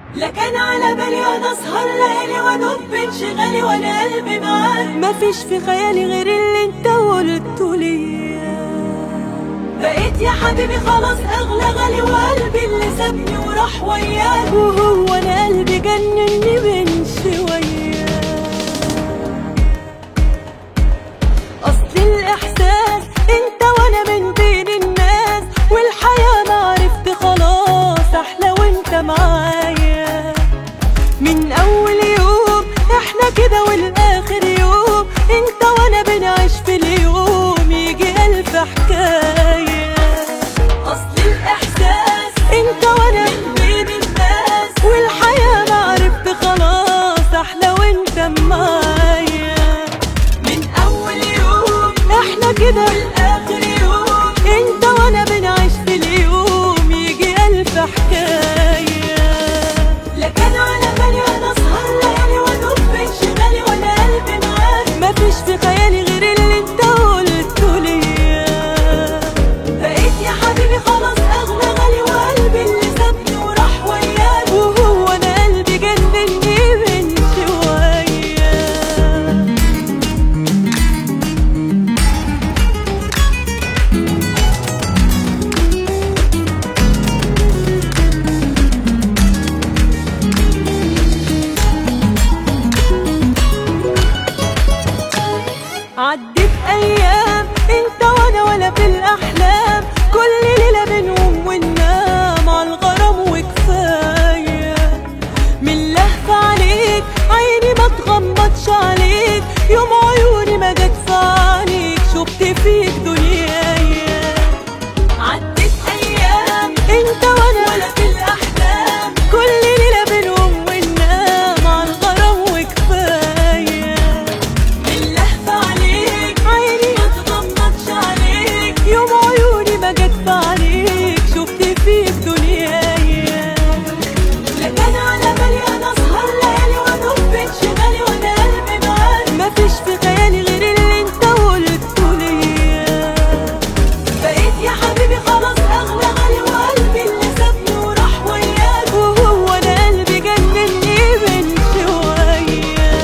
لا كان على بالي انا اسهر ليالي وادوب بانشغالي وانا قلبي معاك، مفيش في خيالي غير اللي انت قلته ليا. بقيت يا حبيبي خلاص اغلى غالي، وقلبي اللي سابني وراح وياك، وهو انا قلبي جنني من شويه. اصل الاحساس انت وانا من بين الناس، والحياه ما عرفت خلاص احلى وانت معايا. من اول يوم احنا كده والاخر يوم، انت وانا بنعيش في اليوم يجي الف حكايه. اصل الاحساس انت وانا من بين الناس، والحياه ما عرفت خلاص احلى وانت معايا. من اول يوم احنا كده والاخر يوم، انت وانا بنعيش في اليوم يجي الف حكايه. لا كان على بالي انا اسهر ليالي وادوب بانشغالي وانا قلبي معاك، مفيش في خيالي غير اللي انت قلته ليا. بقيت يا حبيبي خلاص اغلى غالي، وقلبي اللي سابني وراح وياك، وهو انا قلبي جنني من شويه. عدت ايام انت وانا ولا في الاحلام، كل ليله بنقوم وننام على الغرام وكفايه. من لهفه عليك عيني ما تغمضش عليك، يوم عيوني ما جت في عينيك شفت فيك دنيايا. عدت ايام انت وانا ولا في الاحلام، كل ليله بنقوم وننام على الغرام وكفايه. من لهفة عليك عيني ما تغمضش عليك، يوم عيوني ما جت في عينيك شفت فيك دنيايا. لا كان على بالي انا اسهر ليالي وادوب بانشغالي وانا قلبي معاك، مفيش في خيالي غير اللي انت قلته ليا. بقيت يا حبيبي خلاص اغلى غالي، وقلبي اللي سابني وراح وياك، وهو انا قلبي جنني من شويه.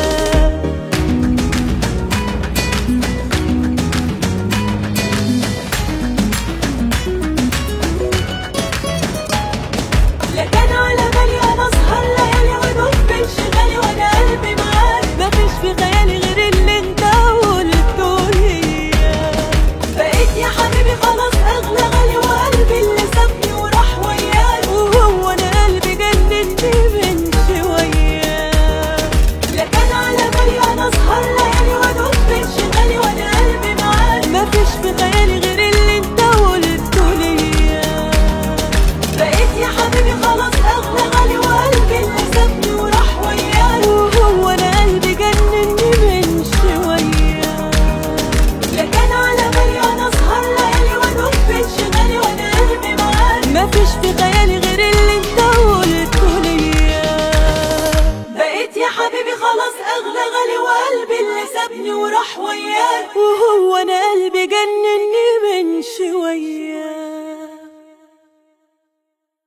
لا كان على بالي انا اسهر ليالي وادوب بانشغالي وانا قلبي معاك، مفيش في خيالي غير اللي انت قلته ليا. بقيت يا حبيبي خلاص اغلى غالي، وقلبي اللي سابني وراح وياك، وهو انا قلبي جنني من شويه. لا كان على بالي انا اسهر ليالي وادوب بانشغالي وانا قلبي معاك، مفيش في خيالي غير اللي انت قلته ليا. بقيت يا حبيبي خلاص اغلى غالي، وقلبي اللي سابني وراح وياك، وهو انا قلبي جنني من شويه. لا كان على بالي انا اسهر ليالي وادوب بانشغالي وانا قلبي معاك، مفيش في خيالي غير اللي انت قلته ليا. بقيت يا حبيبي خلاص اغلى غالي، وقلبي اللي سابني وراح وياك، وهو انا قلبي جنني من شويه.